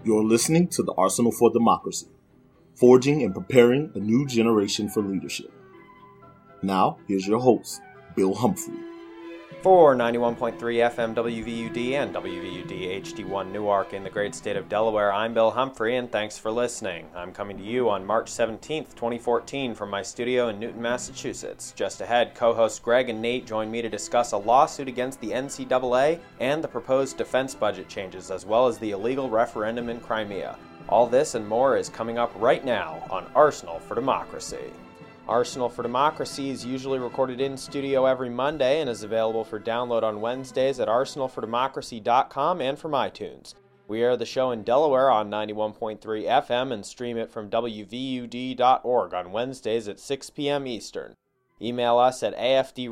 You're listening to the Arsenal for Democracy, forging and preparing a new generation for leadership. Now, here's your host, Bill Humphrey. For 91.3 FM WVUD and WVUD HD1 Newark in the great state of Delaware, I'm Bill Humphrey, and thanks for listening. I'm coming to you on March 17th, 2014 from my studio in Newton, Massachusetts. Just ahead, co-hosts Greg and Nate join me to discuss a lawsuit against the NCAA and the proposed defense budget changes, as well as the illegal referendum in Crimea. All this and more is coming up right now on Arsenal for Democracy. Arsenal for Democracy is usually recorded in studio every Monday and is available for download on Wednesdays at arsenalfordemocracy.com and from iTunes. We air the show in Delaware on 91.3 FM and stream it from wvud.org on Wednesdays at 6 p.m. Eastern. Email us at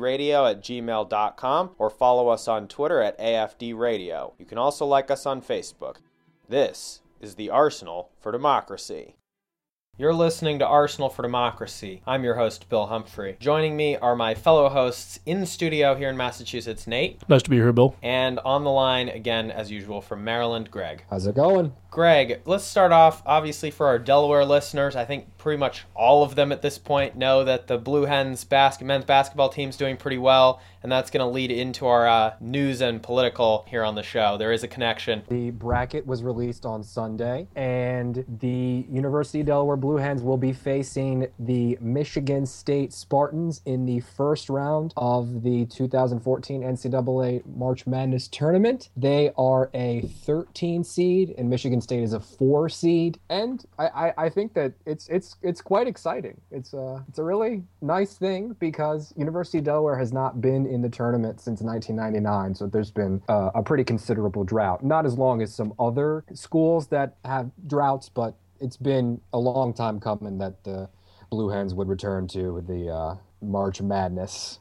afdradio@gmail.com or follow us on Twitter at afdradio. You can also like us on Facebook. This is the Arsenal for Democracy. You're listening to Arsenal for Democracy. I'm your host, Bill Humphrey. Joining me are my fellow hosts in studio here in Massachusetts, Nate. Nice to be here, Bill. And on the line, again, as usual, from Maryland, Greg. How's it going? Greg, let's start off, obviously, for our Delaware listeners. I think pretty much all of them at this point know that the Blue Hens men's basketball team's doing pretty well, and that's going to lead into our news and political here on the show. There is a connection. The bracket was released on Sunday, and the University of Delaware Blue Hens will be facing the Michigan State Spartans in the first round of the 2014 NCAA March Madness tournament. They are a 13 seed, and Michigan State is a 4 seed, and I think that it's quite exciting. It's a really nice thing because University of Delaware has not been in the tournament since 1999, so there's been a pretty considerable drought. Not as long as some other schools that have droughts, but it's been a long time coming that the Blue Hens would return to the March Madness.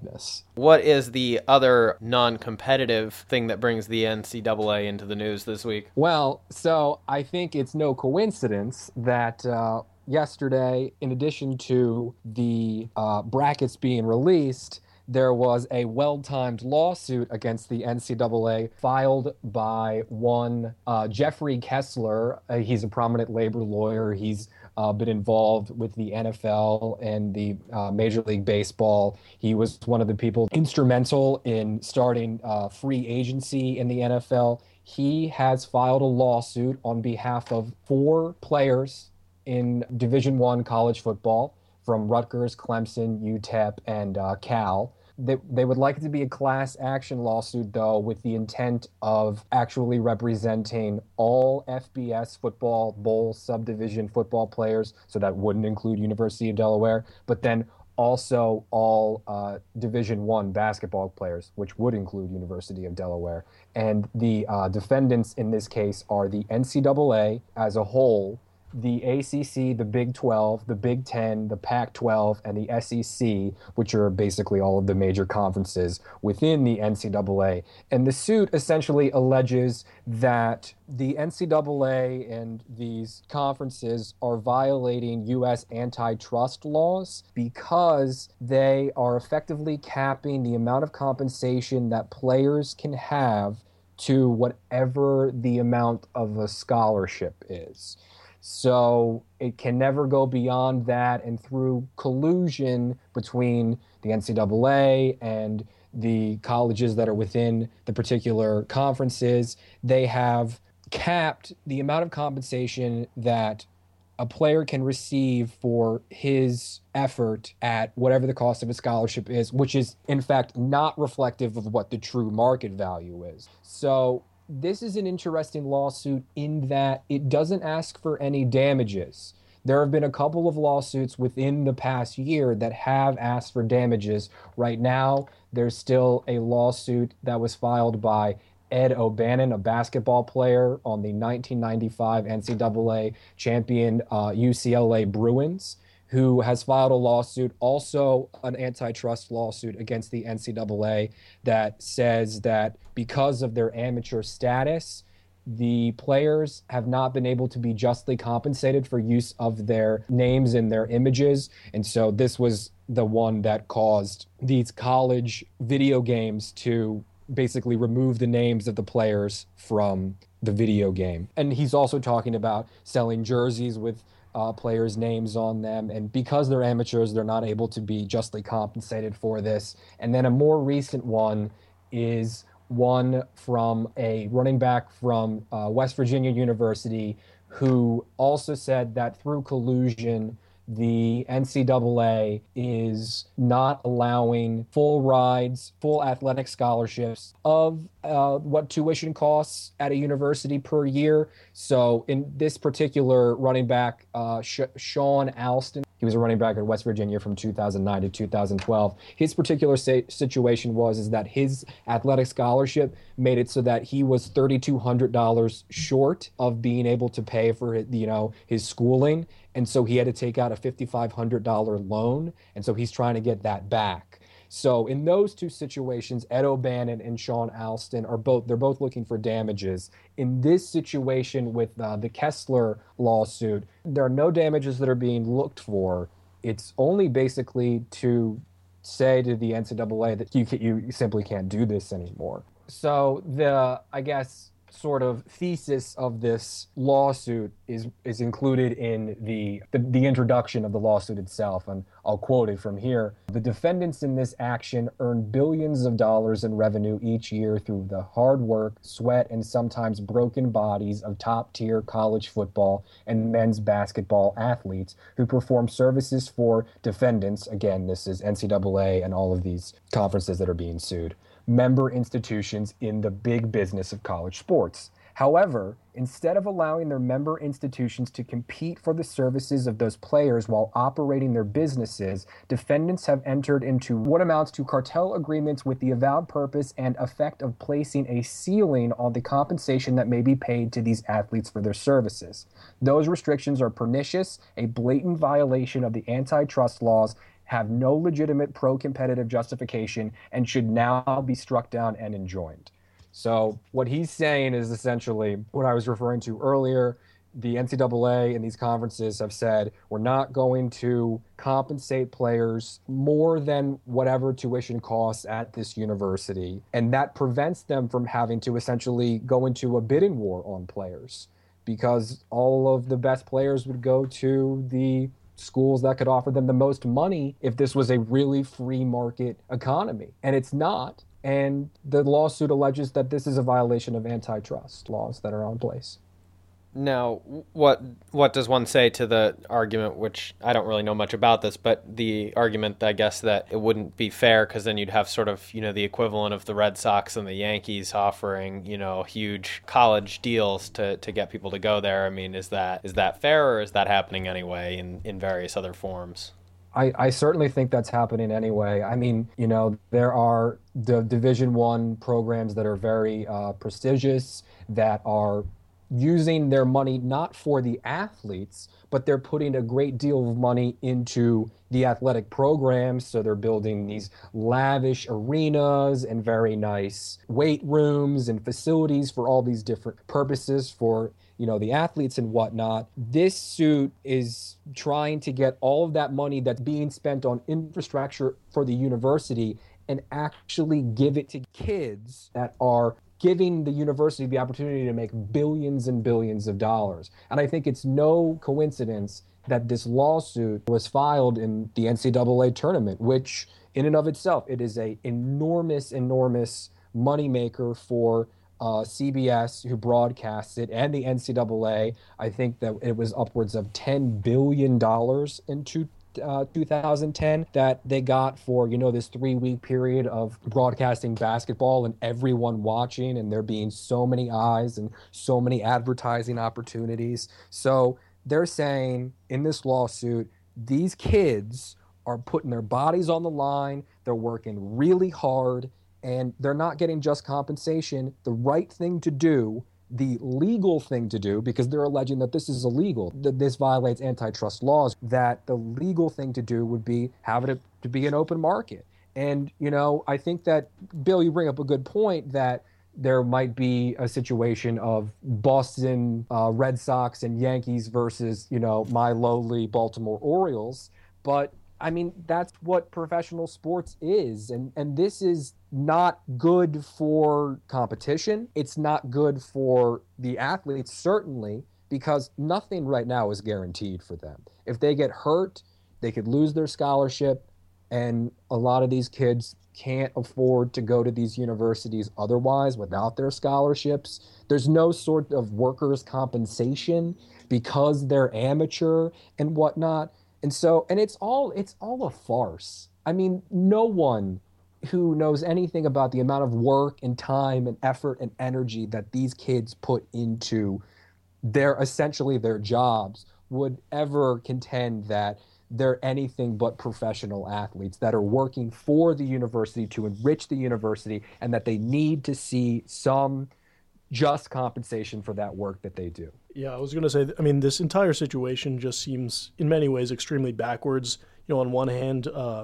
What is the other non-competitive thing that brings the NCAA into the news this week? Well, so I think it's no coincidence that yesterday, in addition to the brackets being released, there was a well-timed lawsuit against the NCAA filed by one Jeffrey Kessler. He's a prominent labor lawyer. He's been involved with the NFL and the Major League Baseball. He was one of the people instrumental in starting free agency in the NFL. He has filed a lawsuit on behalf of 4 players in Division I college football from Rutgers, Clemson, UTEP, and Cal. They would like it to be a class action lawsuit, though, with the intent of actually representing all FBS football bowl subdivision football players, so that wouldn't include University of Delaware, but then also all Division I basketball players, which would include University of Delaware. And the defendants in this case are the NCAA as a whole, the ACC, the Big 12, the Big 10, the Pac-12, and the SEC, which are basically all of the major conferences within the NCAA. And the suit essentially alleges that the NCAA and these conferences are violating U.S. antitrust laws because they are effectively capping the amount of compensation that players can have to whatever the amount of a scholarship is. So it can never go beyond that, and through collusion between the NCAA and the colleges that are within the particular conferences, they have capped the amount of compensation that a player can receive for his effort at whatever the cost of a scholarship is, which is in fact not reflective of what the true market value is. So this is an interesting lawsuit in that it doesn't ask for any damages. There have been a couple of lawsuits within the past year that have asked for damages. Right now, there's still a lawsuit that was filed by Ed O'Bannon, a basketball player on the 1995 NCAA champion UCLA Bruins, who has filed a lawsuit, also an antitrust lawsuit against the NCAA, that says that because of their amateur status, the players have not been able to be justly compensated for use of their names and their images. And so this was the one that caused these college video games to basically remove the names of the players from the video game. And he's also talking about selling jerseys with players' names on them. And because they're amateurs, they're not able to be justly compensated for this. And then a more recent one is one from a running back from West Virginia University who also said that through collusion, the NCAA is not allowing full rides, full athletic scholarships of what tuition costs at a university per year. So in this particular running back, Sean Alston, he was a running back at West Virginia from 2009 to 2012. His particular situation is that his athletic scholarship made it so that he was $3,200 short of being able to pay for his schooling. And so he had to take out a $5,500 loan. And so he's trying to get that back. So in those two situations, Ed O'Bannon and Sean Alston they're both looking for damages. In this situation with the Kessler lawsuit, there are no damages that are being looked for. It's only basically to say to the NCAA that you simply can't do this anymore. So I guess, sort of thesis of this lawsuit is included in the introduction of the lawsuit itself, and I'll quote it from here. The defendants in this action earn billions of dollars in revenue each year through the hard work, sweat, and sometimes broken bodies of top-tier college football and men's basketball athletes who perform services for defendants. Again, this is NCAA and all of these conferences that are being sued. Member institutions in the big business of college sports. However, instead of allowing their member institutions to compete for the services of those players while operating their businesses, defendants have entered into what amounts to cartel agreements with the avowed purpose and effect of placing a ceiling on the compensation that may be paid to these athletes for their services. Those restrictions are pernicious, a blatant violation of the antitrust laws, have no legitimate pro-competitive justification, and should now be struck down and enjoined. So what he's saying is essentially what I was referring to earlier. The NCAA and these conferences have said, we're not going to compensate players more than whatever tuition costs at this university. And that prevents them from having to essentially go into a bidding war on players, because all of the best players would go to the schools that could offer them the most money if this was a really free market economy. And it's not. And the lawsuit alleges that this is a violation of antitrust laws that are in place. Now, what does one say to the argument, which I don't really know much about this, but the argument, I guess, that it wouldn't be fair because then you'd have sort of, the equivalent of the Red Sox and the Yankees offering, huge college deals to get people to go there. I mean, is that fair, or is that happening anyway in various other forms? I certainly think that's happening anyway. I mean, there are the Division I programs that are very prestigious, that are using their money not for the athletes, but they're putting a great deal of money into the athletic programs. So they're building these lavish arenas and very nice weight rooms and facilities for all these different purposes for, the athletes and whatnot. This suit is trying to get all of that money that's being spent on infrastructure for the university and actually give it to kids that are giving the university the opportunity to make billions and billions of dollars. And I think it's no coincidence that this lawsuit was filed in the NCAA tournament, which in and of itself, it is a enormous moneymaker for CBS, who broadcasts it, and the NCAA. I think that it was upwards of $10 billion in 2010 that they got for, this 3-week period of broadcasting basketball and everyone watching, and there being so many eyes and so many advertising opportunities. So they're saying in this lawsuit, these kids are putting their bodies on the line, they're working really hard, and they're not getting just compensation. The right thing to do, the legal thing to do, because they're alleging that this is illegal, that this violates antitrust laws, that the legal thing to do would be have it to be an open market. And, I think that, Bill, you bring up a good point that there might be a situation of Boston Red Sox and Yankees versus, my lowly Baltimore Orioles. But I mean, that's what professional sports is. And this is not good for competition. It's not good for the athletes, certainly, because nothing right now is guaranteed for them. If they get hurt, they could lose their scholarship. And a lot of these kids can't afford to go to these universities otherwise without their scholarships. There's no sort of workers' compensation because they're amateur and whatnot. And so, and it's all a farce. I mean, no one who knows anything about the amount of work and time and effort and energy that these kids put into essentially their jobs would ever contend that they're anything but professional athletes that are working for the university to enrich the university, and that they need to see some just compensation for that work that they do. Yeah, I was going to say, I mean, this entire situation just seems in many ways extremely backwards. You know, on one hand,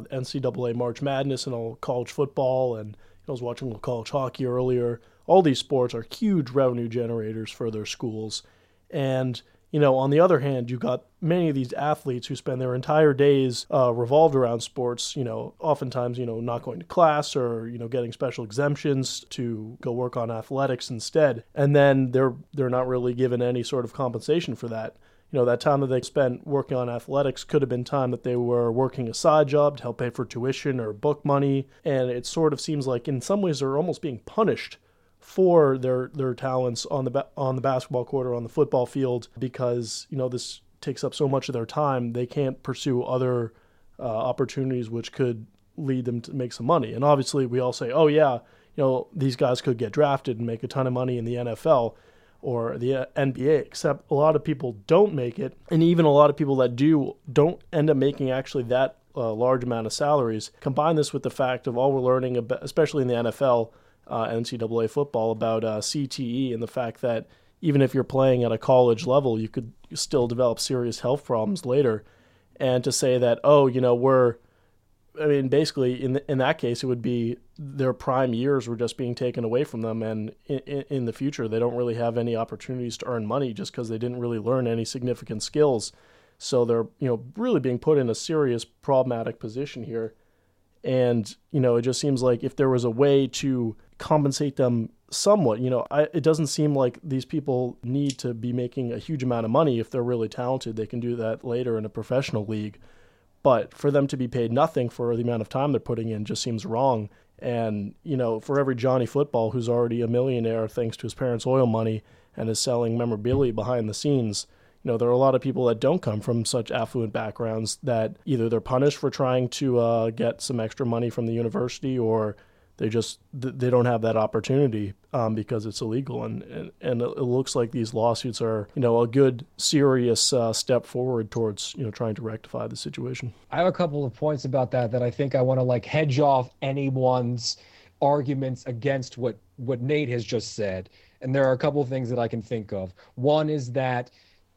NCAA March Madness and all college football, and I was watching college hockey earlier. All these sports are huge revenue generators for their schools. And, you know, on the other hand, you got many of these athletes who spend their entire days revolved around sports, you know, oftentimes, you know, not going to class or, you know, getting special exemptions to go work on athletics instead. And then they're not really given any sort of compensation for that. You know, that time that they spent working on athletics could have been time that they were working a side job to help pay for tuition or book money. And it sort of seems like in some ways they're almost being punished for their talents on the basketball court or on the football field, because, you know, this takes up so much of their time. They can't pursue other opportunities which could lead them to make some money. And obviously we all say, oh yeah, you know, these guys could get drafted and make a ton of money in the NFL or the NBA, except a lot of people don't make it. And even a lot of people that don't end up making actually that large amount of salaries. Combine this with the fact of all we're learning about, especially in the NFL, NCAA football, about CTE, and the fact that even if you're playing at a college level, you could still develop serious health problems later. And to say that, oh, you know, basically in that case, it would be their prime years were just being taken away from them. And in the future, they don't really have any opportunities to earn money just because they didn't really learn any significant skills. So they're, you know, really being put in a serious problematic position here. And, you know, it just seems like if there was a way to compensate them somewhat, you know, it doesn't seem like these people need to be making a huge amount of money. If they're really talented, they can do that later in a professional league. But for them to be paid nothing for the amount of time they're putting in just seems wrong. And, you know, for every Johnny Football who's already a millionaire thanks to his parents' oil money and is selling memorabilia behind the scenes, you know, there are a lot of people that don't come from such affluent backgrounds that either they're punished for trying to get some extra money from the university, or they don't have that opportunity because it's illegal. And it looks like these lawsuits are, you know, a good, serious step forward towards, you know, trying to rectify the situation. I have a couple of points about that I think I want to hedge off anyone's arguments against what Nate has just said. And there are a couple of things that I can think of. One is that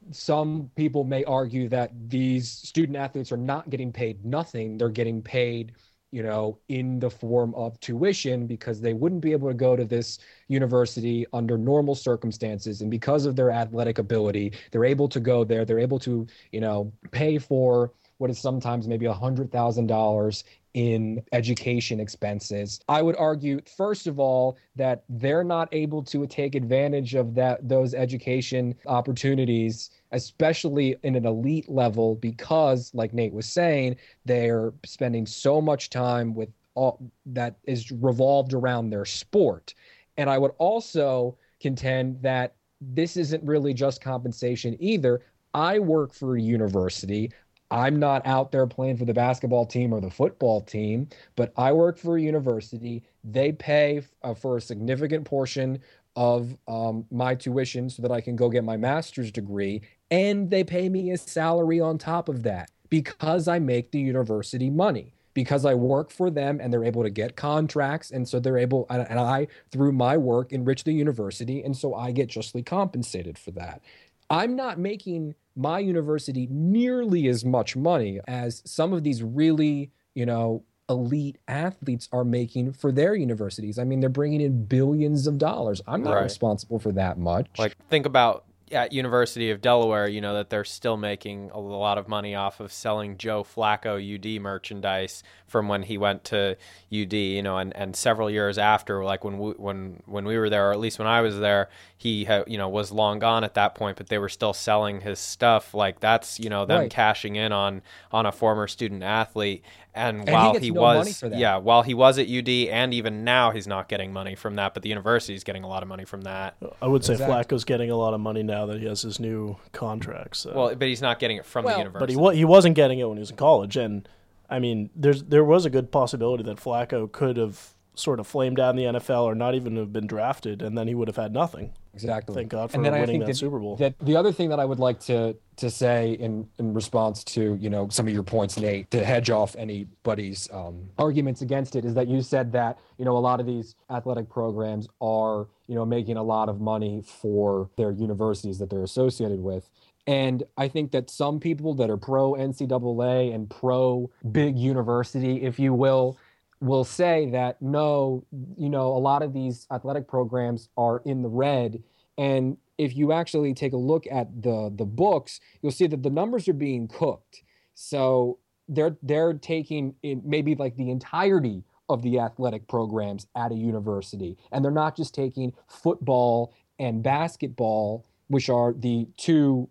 some people may argue that these student athletes are not getting paid nothing. They're getting paid, you know, in the form of tuition, because they wouldn't be able to go to this university under normal circumstances. And because of their athletic ability, they're able to go there. They're able to, you know, pay for what is sometimes maybe $100,000 in education expenses. I would argue, first of all, that they're not able to take advantage of those education opportunities, especially in an elite level, because, like Nate was saying, they're spending so much time with all that is revolved around their sport. And I would also contend that this isn't really just compensation either. I work for a university. I'm not out there playing for the basketball team or the football team, but I work for a university. They pay for a significant portion of my tuition so that I can go get my master's degree, and they pay me a salary on top of that because I make the university money, because I work for them and they're able to get contracts. And so they're able, and I, through my work, enrich the university. And so I get justly compensated for that. I'm not making my university nearly as much money as some of these really, you know, elite athletes are making for their universities. I mean, they're bringing in billions of dollars. I'm not responsible for that much. Like, think about at University of Delaware, that they're still making a lot of money off of selling Joe Flacco UD merchandise from when he went to UD, and several years after, like when we were there, or at least when I was there, he was long gone at that point, but they were still selling his stuff. Like that's, them Right. cashing in on a former student athlete. And he while gets he no money was, for that. while he was at UD, and even now he's not getting money from that, but the university's getting a lot of money from that. I would say Exactly. Flacco's getting a lot of money now that he has his new contract. So. Well, but he's not getting it from the Well, university. But he wasn't getting it when he was in college, and I mean, there was a good possibility that Flacco could have sort of flamed out in the NFL or not even have been drafted, and then he would have had nothing. Exactly. Thank God for And then I winning think that Super Bowl. That the other thing that I would like to say in response to some of your points, Nate, to hedge off anybody's arguments against it, is that you said that a lot of these athletic programs are making a lot of money for their universities that they're associated with. And I think that some people that are pro NCAA and pro big university, if you will say that no, a lot of these athletic programs are in the red. And if you actually take a look at the books, you'll see that the numbers are being cooked. So they're taking in maybe like the entirety of the athletic programs at a university. And they're not just taking football and basketball, which are the two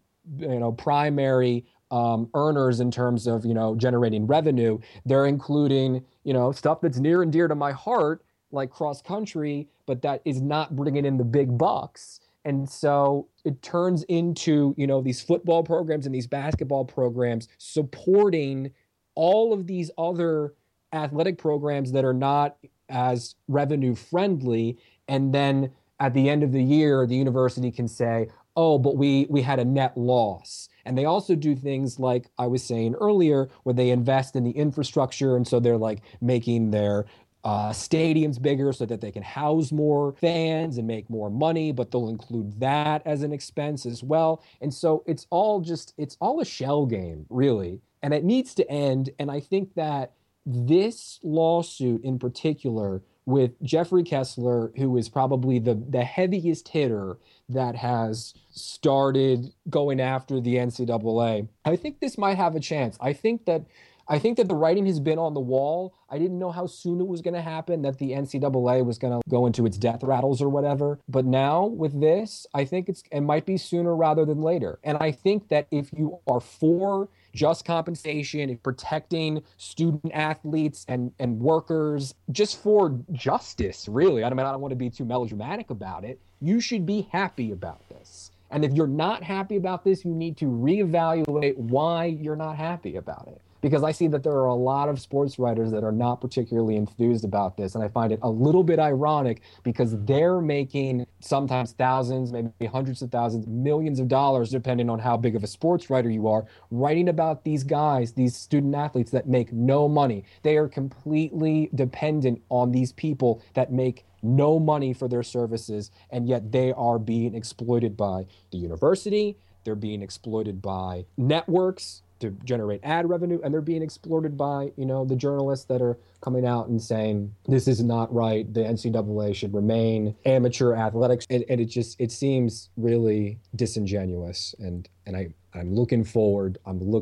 primary earners in terms of generating revenue. They're including stuff that's near and dear to my heart, like cross country, but that is not bringing in the big bucks. And so it turns into these football programs and these basketball programs supporting all of these other athletic programs that are not as revenue friendly. And then at the end of the year, the university can say, oh, but we had a net loss. And they also do things like I was saying earlier, where they invest in the infrastructure. And so they're like making their stadiums bigger so that they can house more fans and make more money, but they'll include that as an expense as well. And so it's all a shell game, really. And it needs to end. And I think that this lawsuit in particular with Jeffrey Kessler, who is probably the heaviest hitter that has started going after the NCAA, I think this might have a chance. I think that the writing has been on the wall. I didn't know how soon it was going to happen, that the NCAA was going to go into its death rattles or whatever. But now with this, I think it might be sooner rather than later. And I think that if you are for just compensation, if protecting student athletes and workers, just for justice, really, I don't want to be too melodramatic about it, you should be happy about this. And if you're not happy about this, you need to reevaluate why you're not happy about it. Because I see that there are a lot of sports writers that are not particularly enthused about this. And I find it a little bit ironic because they're making sometimes thousands, maybe hundreds of thousands, millions of dollars, depending on how big of a sports writer you are, writing about these guys, these student athletes that make no money. They are completely dependent on these people that make no money for their services, and yet they are being exploited by the university. They're being exploited by networks to generate ad revenue, and they're being exploited by, the journalists that are coming out and saying this is not right. The NCAA should remain amateur athletics, and it seems really disingenuous. And I'm looking forward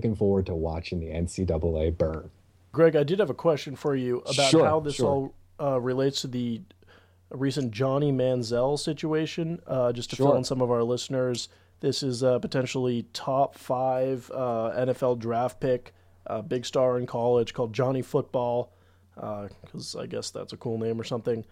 to watching the NCAA burn. Greg, I did have a question for you about Sure, how this sure. all relates to the recent Johnny Manziel situation. Just to Sure. fill in some of our listeners, this is potentially top 5 NFL draft pick, big star in college called Johnny Football, because I guess that's a cool name or something.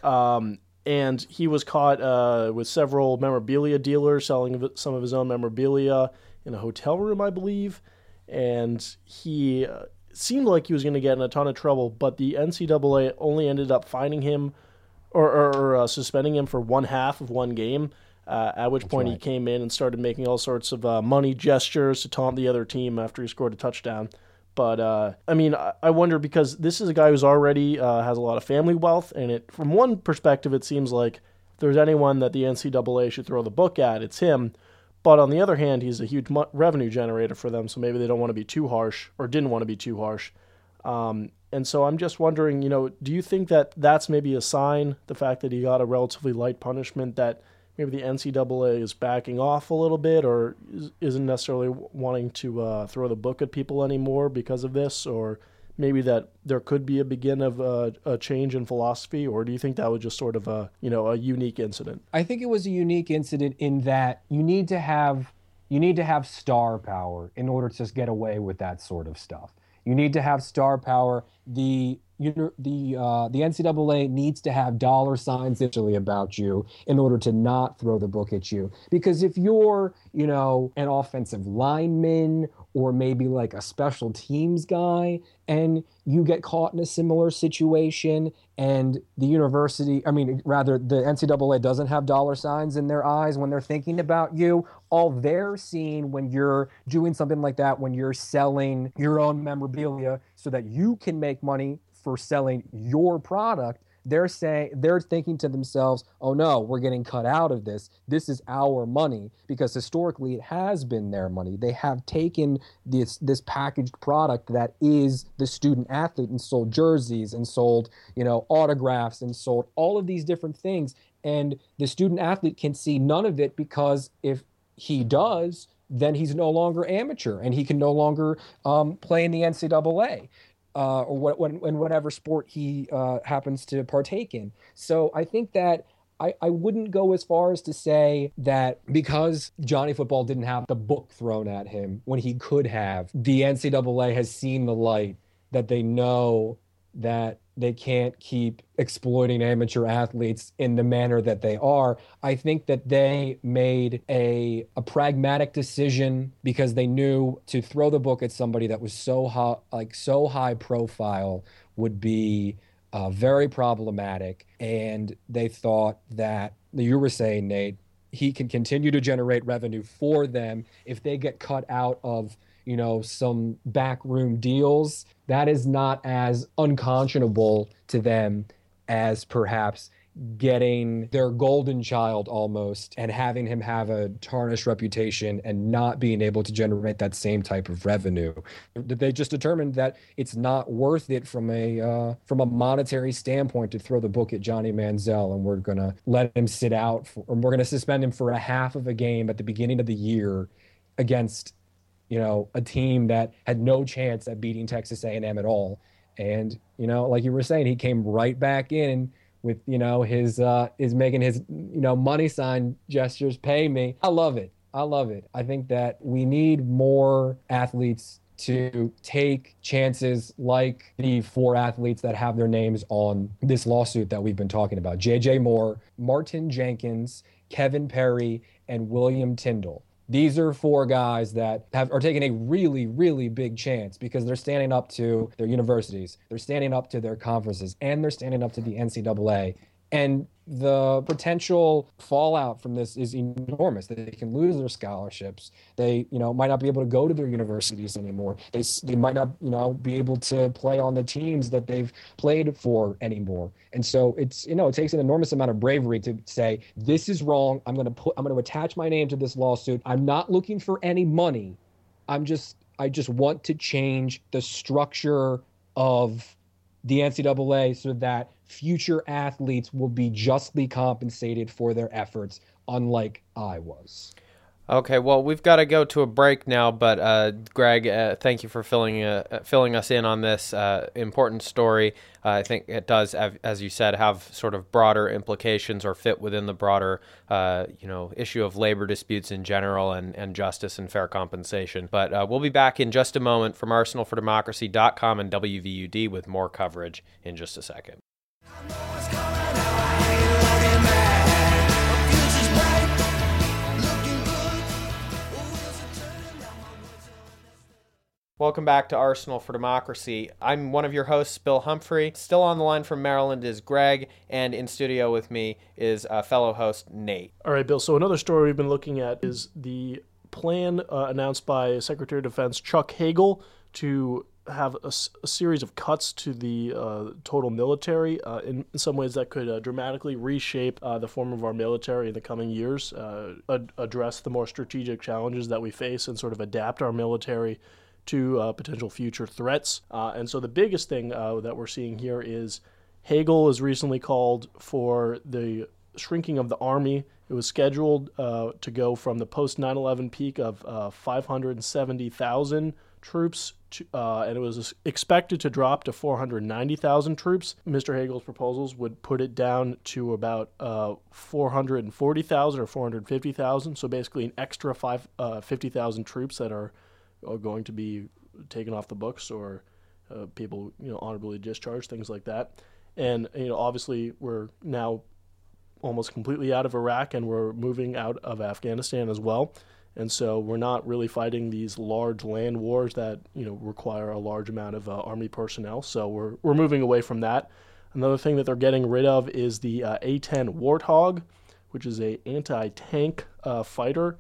And he was caught with several memorabilia dealers selling some of his own memorabilia in a hotel room, I believe. And he seemed like he was going to get in a ton of trouble, but the NCAA only ended up fining him or suspending him for one half of one game. At which point he came in and started making all sorts of money gestures to taunt the other team after he scored a touchdown. But, I wonder, because this is a guy who's already has a lot of family wealth, and from one perspective, it seems like if there's anyone that the NCAA should throw the book at, it's him. But on the other hand, he's a huge revenue generator for them, so maybe they don't want to be too harsh, or didn't want to be too harsh. And so I'm just wondering, do you think that that's maybe a sign, the fact that he got a relatively light punishment, that maybe the NCAA is backing off a little bit, or isn't necessarily wanting to throw the book at people anymore because of this, or maybe that there could be a begin of a change in philosophy, or do you think that was just sort of a unique incident? I think it was a unique incident in that you need to have star power in order to just get away with that sort of stuff. You need to have star power. The NCAA needs to have dollar signs essentially about you in order to not throw the book at you. Because if you're, an offensive lineman or maybe like a special teams guy and you get caught in a similar situation and the NCAA doesn't have dollar signs in their eyes when they're thinking about you, all they're seeing when you're doing something like that, when you're selling your own memorabilia so that you can make money for selling your product, they're thinking to themselves, oh no, we're getting cut out of this. This is our money, because historically it has been their money. They have taken this packaged product that is the student athlete and sold jerseys and sold, autographs and sold all of these different things. And the student athlete can see none of it, because if he does, then he's no longer amateur and he can no longer play in the NCAA. Or in whatever sport he happens to partake in. So I think that I wouldn't go as far as to say that because Johnny Football didn't have the book thrown at him when he could have, the NCAA has seen the light, that they know that they can't keep exploiting amateur athletes in the manner that they are. I think that they made a pragmatic decision because they knew to throw the book at somebody that was so high profile would be very problematic. And they thought that, you were saying, Nate, he can continue to generate revenue for them if they get cut out of some backroom deals. That is not as unconscionable to them as perhaps getting their golden child almost and having him have a tarnished reputation and not being able to generate that same type of revenue. They just determined that it's not worth it from a monetary standpoint to throw the book at Johnny Manziel, and we're going to let him sit out, or we're going to suspend him for a half of a game at the beginning of the year against a team that had no chance at beating Texas A&M at all. And, like you were saying, he came right back in with, his making his, money sign gestures, pay me. I love it. I think that we need more athletes to take chances like the 4 athletes that have their names on this lawsuit that we've been talking about. J.J. Moore, Martin Jenkins, Kevin Perry, and William Tyndall. These are 4 guys that are taking a really, really big chance because they're standing up to their universities, they're standing up to their conferences, and they're standing up to the NCAA. And the potential fallout from this is enormous. They can lose their scholarships. They, might not be able to go to their universities anymore. They might not, be able to play on the teams that they've played for anymore. And so it's, it takes an enormous amount of bravery to say, this is wrong. I'm going to attach my name to this lawsuit. I'm not looking for any money. I just want to change the structure of the NCAA so that future athletes will be justly compensated for their efforts, unlike I was. Okay, well, we've got to go to a break now, but Greg, thank you for filling us in on this important story. I think it does, as you said, have sort of broader implications or fit within the broader, issue of labor disputes in general and justice and fair compensation. But we'll be back in just a moment from ArsenalForDemocracy.com and WVUD with more coverage in just a second. Welcome back to Arsenal for Democracy. I'm one of your hosts, Bill Humphrey. Still on the line from Maryland is Greg, and in studio with me is fellow host Nate. All right, Bill. So another story we've been looking at is the plan announced by Secretary of Defense Chuck Hagel to have a series of cuts to the total military. In some ways that could dramatically reshape the form of our military in the coming years, address the more strategic challenges that we face, and sort of adapt our military to potential future threats. And so the biggest thing that we're seeing here is Hagel has recently called for the shrinking of the Army. It was scheduled to go from the post 9/11 peak of 570,000 troops, and it was expected to drop to 490,000 troops. Mr. Hagel's proposals would put it down to about 440,000 or 450,000. So basically, an extra 50,000 troops that are going to be taken off the books, or people honorably discharged, things like that. And obviously, we're now almost completely out of Iraq, and we're moving out of Afghanistan as well. And so we're not really fighting these large land wars that require a large amount of Army personnel. So we're moving away from that. Another thing that they're getting rid of is the A-10 Warthog, which is a anti-tank fighter.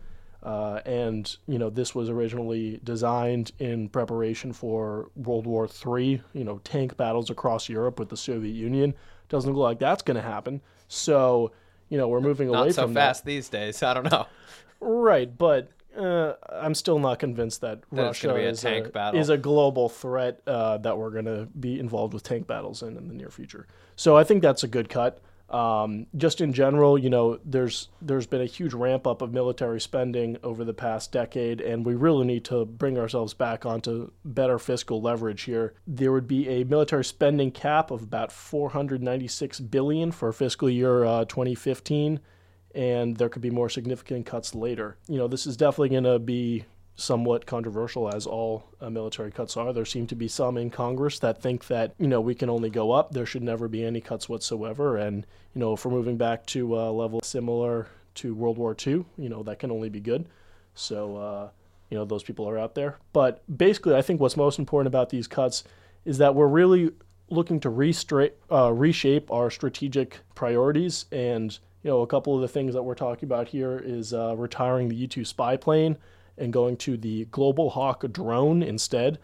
And this was originally designed in preparation for World War III. Tank battles across Europe with the Soviet Union. Doesn't look like that's going to happen. So we're moving away from that. Not so fast these days. I don't know. Right, but I'm still not convinced that Russia is a global threat that we're going to be involved with tank battles in the near future. So I think that's a good cut. Just in general, there's been a huge ramp up of military spending over the past decade, and we really need to bring ourselves back onto better fiscal leverage here. There would be a military spending cap of about $496 billion for fiscal year 2015. And there could be more significant cuts later. This is definitely going to be somewhat controversial, as all military cuts are. There seem to be some in Congress that think that, we can only go up. There should never be any cuts whatsoever. And, if we're moving back to a level similar to World War II, that can only be good. So, those people are out there. But basically, I think what's most important about these cuts is that we're really looking to reshape our strategic priorities. And a couple of the things that we're talking about here is retiring the U-2 spy plane and going to the Global Hawk drone instead.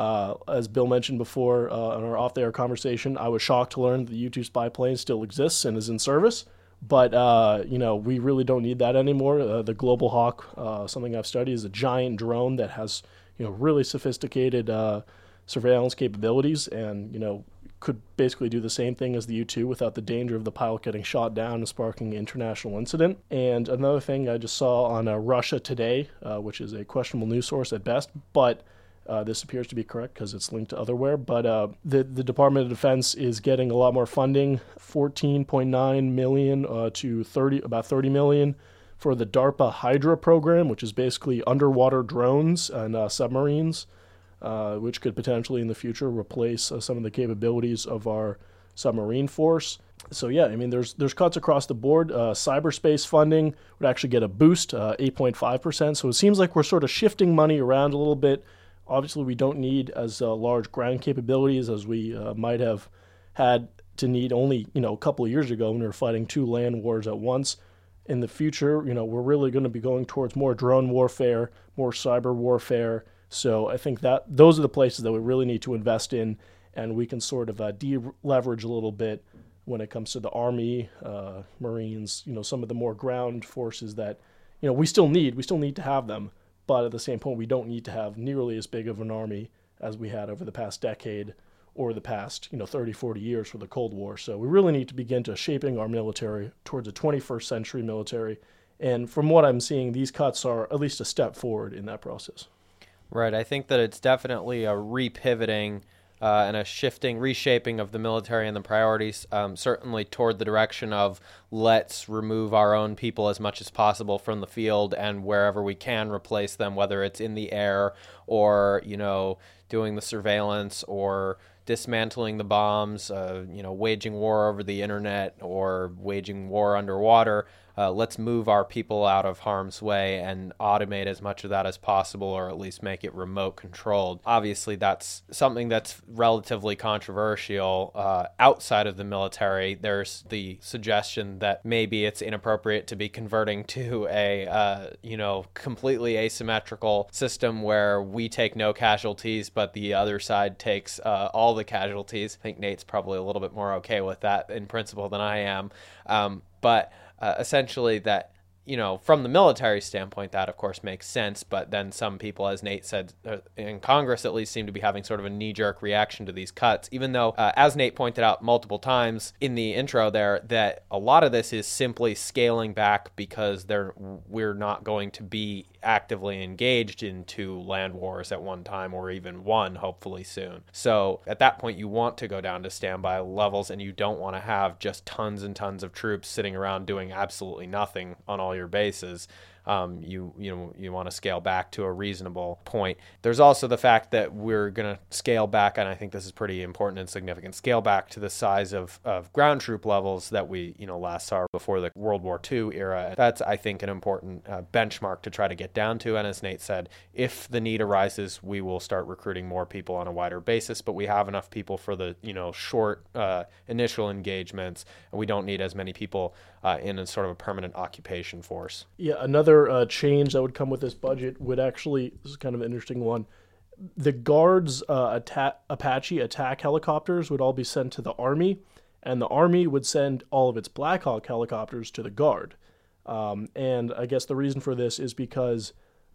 As Bill mentioned before in our off-the-air conversation, I was shocked to learn that the U-2 spy plane still exists and is in service. But, we really don't need that anymore. The Global Hawk, something I've studied, is a giant drone that has, really sophisticated surveillance capabilities and, could basically do the same thing as the U-2 without the danger of the pilot getting shot down and sparking an international incident. And another thing I just saw on Russia Today, which is a questionable news source at best, but this appears to be correct because it's linked to otherwhere. But the Department of Defense is getting a lot more funding, $14.9 million to about $30 million for the DARPA Hydra program, which is basically underwater drones and submarines. Which could potentially in the future replace some of the capabilities of our submarine force. So yeah, there's cuts across the board. Cyberspace funding would actually get a boost, 8.5%. So it seems like we're sort of shifting money around a little bit. Obviously, we don't need as large ground capabilities as we might have had to need only a couple of years ago when we were fighting 2 land wars at once. In the future, we're really going to be going towards more drone warfare, more cyber warfare. So I think that those are the places that we really need to invest in, and we can sort of de-leverage a little bit when it comes to the Army, Marines, some of the more ground forces that, we still need to have them, but at the same point, we don't need to have nearly as big of an army as we had over the past decade or the past, 30, 40 years for the Cold War. So we really need to begin to shaping our military towards a 21st century military. And from what I'm seeing, these cuts are at least a step forward in that process. Right. I think that it's definitely a repivoting and a reshaping of the military and the priorities, certainly toward the direction of let's remove our own people as much as possible from the field, and wherever we can replace them, whether it's in the air or, doing the surveillance or dismantling the bombs, waging war over the internet or waging war underwater. Let's move our people out of harm's way and automate as much of that as possible, or at least make it remote controlled. Obviously, that's something that's relatively controversial outside of the military. There's the suggestion that maybe it's inappropriate to be converting to a, completely asymmetrical system where we take no casualties, but the other side takes all the casualties. I think Nate's probably a little bit more okay with that in principle than I am. But essentially that, from the military standpoint, that of course makes sense. But then some people, as Nate said, in Congress at least, seem to be having sort of a knee-jerk reaction to these cuts, even though, as Nate pointed out multiple times in the intro there, that a lot of this is simply scaling back because we're not going to be actively engaged in 2 land wars at one time, or even one, hopefully soon. So at that point, you want to go down to standby levels, and you don't want to have just tons and tons of troops sitting around doing absolutely nothing on all your bases. You want to scale back to a reasonable point. There's also the fact that we're going to scale back, and I think this is pretty important and significant, scale back to the size of ground troop levels that we last saw before the World War II era. That's, I think, an important benchmark to try to get down to. And as Nate said, if the need arises, we will start recruiting more people on a wider basis, but we have enough people for the short initial engagements, and we don't need as many people in a sort of a permanent occupation force. Yeah, another change that would come with this budget would actually, this is kind of an interesting one, the Guard's Apache attack helicopters would all be sent to the Army, and the Army would send all of its Black Hawk helicopters to the Guard. And I guess the reason for this is because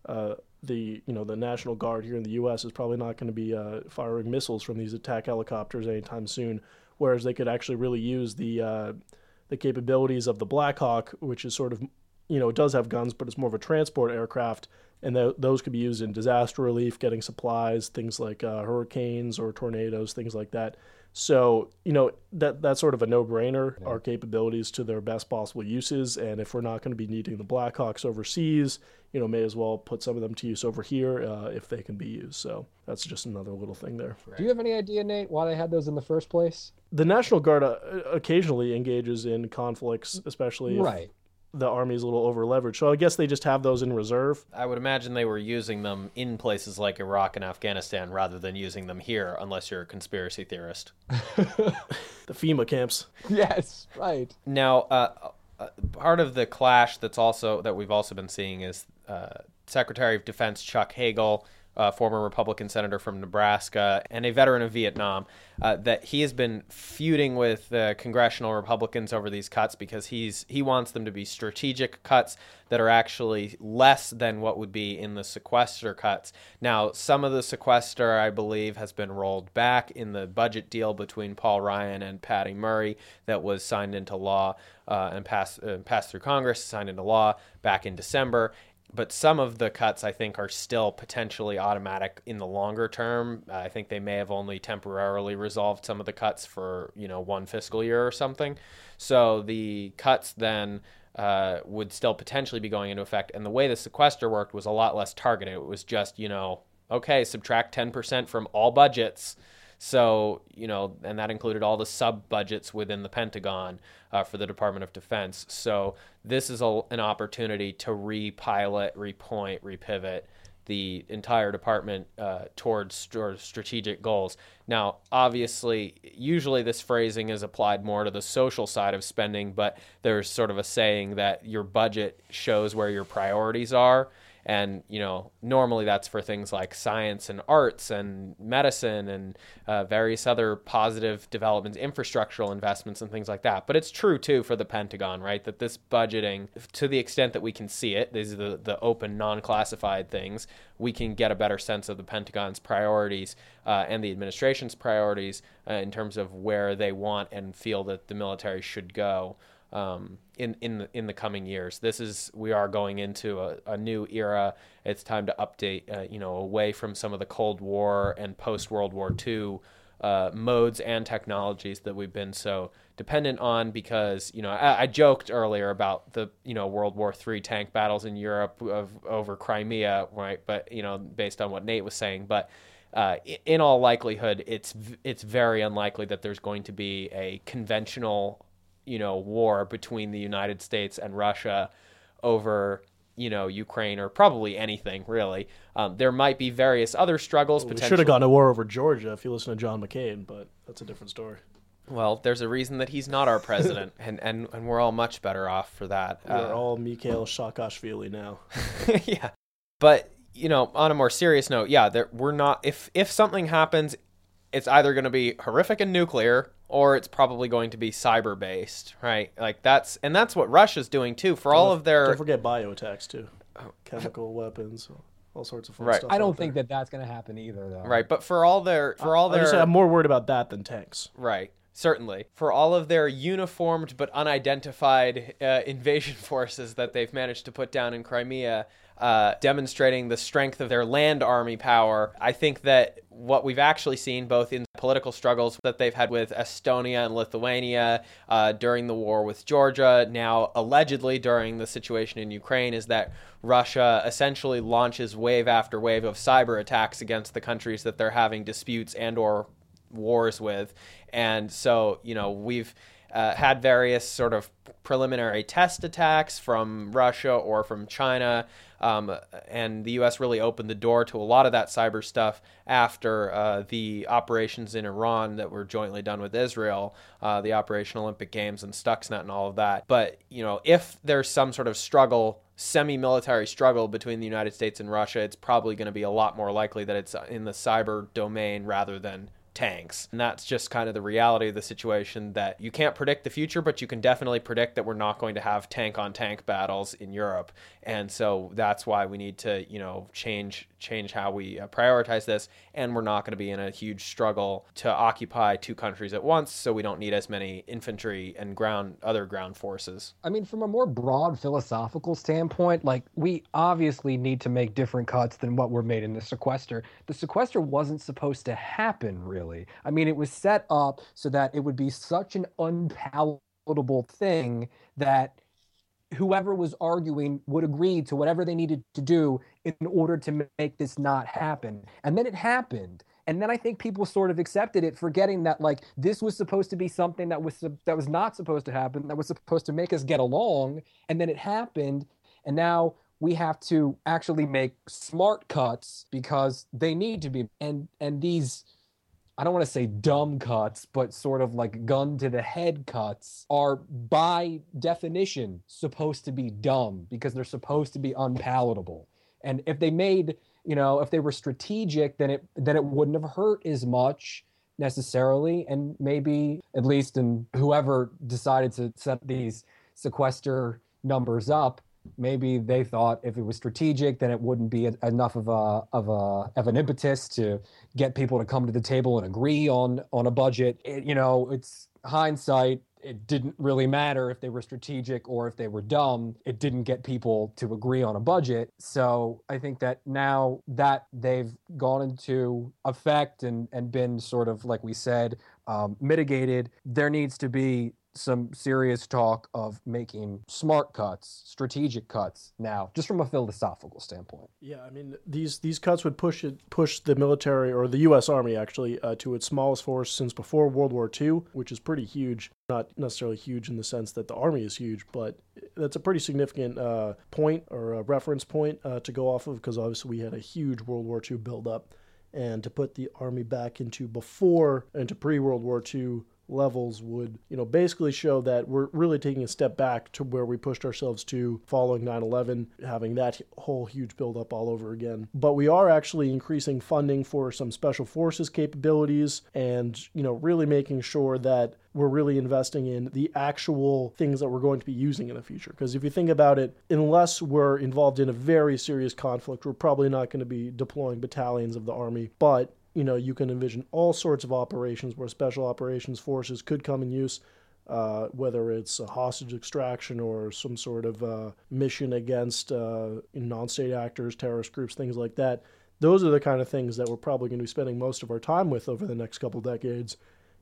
the National Guard here in the U.S. is probably not going to be firing missiles from these attack helicopters anytime soon, whereas they could actually really use the capabilities of the Black Hawk, which is sort of, it does have guns, but it's more of a transport aircraft, and those could be used in disaster relief, getting supplies, things like hurricanes or tornadoes, things like that. So, that's sort of a no-brainer, our capabilities to their best possible uses, and if we're not going to be needing the Black Hawks overseas, may as well put some of them to use over here if they can be used. So that's just another little thing there. Do you have any idea, Nate, why they had those in the first place? The National Guard occasionally engages in conflicts, especially if the Army's a little over-leveraged. So I guess they just have those in reserve. I would imagine they were using them in places like Iraq and Afghanistan rather than using them here, unless you're a conspiracy theorist. The FEMA camps. Yes, right. Now, part of the clash that we've also been seeing is Secretary of Defense Chuck Hagel, former Republican senator from Nebraska and a veteran of Vietnam, that he has been feuding with congressional Republicans over these cuts because he wants them to be strategic cuts that are actually less than what would be in the sequester cuts. Now, some of the sequester, I believe, has been rolled back in the budget deal between Paul Ryan and Patty Murray that was signed into law and passed through Congress, signed into law back in December. But some of the cuts, I think, are still potentially automatic in the longer term. I think they may have only temporarily resolved some of the cuts for, one fiscal year or something. So the cuts then would still potentially be going into effect. And the way the sequester worked was a lot less targeted. It was just, okay, subtract 10% from all budgets. So, and that included all the sub-budgets within the Pentagon for the Department of Defense. So this is an opportunity to repilot, repoint, repivot the entire department towards strategic goals. Now, obviously, usually this phrasing is applied more to the social side of spending, but there's sort of a saying that your budget shows where your priorities are. And, normally that's for things like science and arts and medicine and various other positive developments, infrastructural investments and things like that. But it's true, too, for the Pentagon, right, that this budgeting, to the extent that we can see it, these are the open, non-classified things, we can get a better sense of the Pentagon's priorities and the administration's priorities in terms of where they want and feel that the military should go. In the coming years. We are going into a new era. It's time to update, away from some of the Cold War and post-World War II modes and technologies that we've been so dependent on because, I joked earlier about the, World War III tank battles in Europe over Crimea, right? But, based on what Nate was saying, but in all likelihood, it's very unlikely that there's going to be a conventional war between the United States and Russia over, Ukraine or probably anything, really. There might be various other struggles. We should have gone to war over Georgia if you listen to John McCain, but that's a different story. Well, there's a reason that he's not our president, and we're all much better off for that. We're all Mikhail Saakashvili now. Yeah. But, on a more serious note, we're not, if something happens, it's either going to be horrific and nuclear or it's probably going to be cyber based, right? Like that's what Russia's doing too. For all of their, don't forget bioattacks too, chemical weapons, all sorts of fun Right. stuff. I don't think that that's going to happen either, though. right? But for all their, I'm more worried about that than tanks. right. Certainly. For all of their uniformed but unidentified invasion forces that they've managed to put down in Crimea, demonstrating the strength of their land army power, I think that what we've actually seen, both in political struggles that they've had with Estonia and Lithuania during the war with Georgia, now allegedly during the situation in Ukraine, is that Russia essentially launches wave after wave of cyber attacks against the countries that they're having disputes and or wars with. And so, we've had various sort of preliminary test attacks from Russia or from China, and the U.S. really opened the door to a lot of that cyber stuff after the operations in Iran that were jointly done with Israel, the Operation Olympic Games and Stuxnet and all of that. But, if there's some sort of struggle, semi-military struggle between the United States and Russia, it's probably going to be a lot more likely that it's in the cyber domain rather than tanks. And that's just kind of the reality of the situation, that you can't predict the future, but you can definitely predict that we're not going to have tank on tank battles in Europe. And so that's why we need to, change how we prioritize this. And we're not going to be in a huge struggle to occupy two countries at once, so we don't need as many infantry and other ground forces. I mean, from a more broad philosophical standpoint, like, we obviously need to make different cuts than what were made in the sequester. The sequester wasn't supposed to happen, really. I mean, it was set up so that it would be such an unpalatable thing that whoever was arguing would agree to whatever they needed to do in order to make this not happen. And then it happened. And then I think people sort of accepted it, forgetting that, like, this was supposed to be something that was not supposed to happen, that was supposed to make us get along. And then it happened. And now we have to actually make smart cuts because they need to be. And these, I don't want to say dumb cuts, but sort of like gun to the head cuts are by definition supposed to be dumb because they're supposed to be unpalatable. And if they made, if they were strategic, then it wouldn't have hurt as much necessarily. And maybe, at least in whoever decided to set these sequester numbers up, maybe they thought if it was strategic, then it wouldn't be enough of an impetus to get people to come to the table and agree on a budget. It's hindsight. It didn't really matter if they were strategic or if they were dumb. It didn't get people to agree on a budget. So I think that now that they've gone into effect and been sort of, like we said, mitigated, there needs to be some serious talk of making smart cuts, strategic cuts now, just from a philosophical standpoint. Yeah, I mean, these cuts would push the military, or the U.S. Army actually, to its smallest force since before World War II, which is pretty huge. Not necessarily huge in the sense that the Army is huge, but that's a pretty significant point or a reference point to go off of, because obviously we had a huge World War II buildup, and to put the Army back into pre-World War II levels would, basically show that we're really taking a step back to where we pushed ourselves to following 9/11, having that whole huge buildup all over again. But we are actually increasing funding for some special forces capabilities and, really making sure that we're really investing in the actual things that we're going to be using in the future. Because if you think about it, unless we're involved in a very serious conflict, we're probably not going to be deploying battalions of the Army. But you can envision all sorts of operations where special operations forces could come in use, whether it's a hostage extraction or some sort of mission against non-state actors, terrorist groups, things like that. Those are the kind of things that we're probably going to be spending most of our time with over the next couple decades.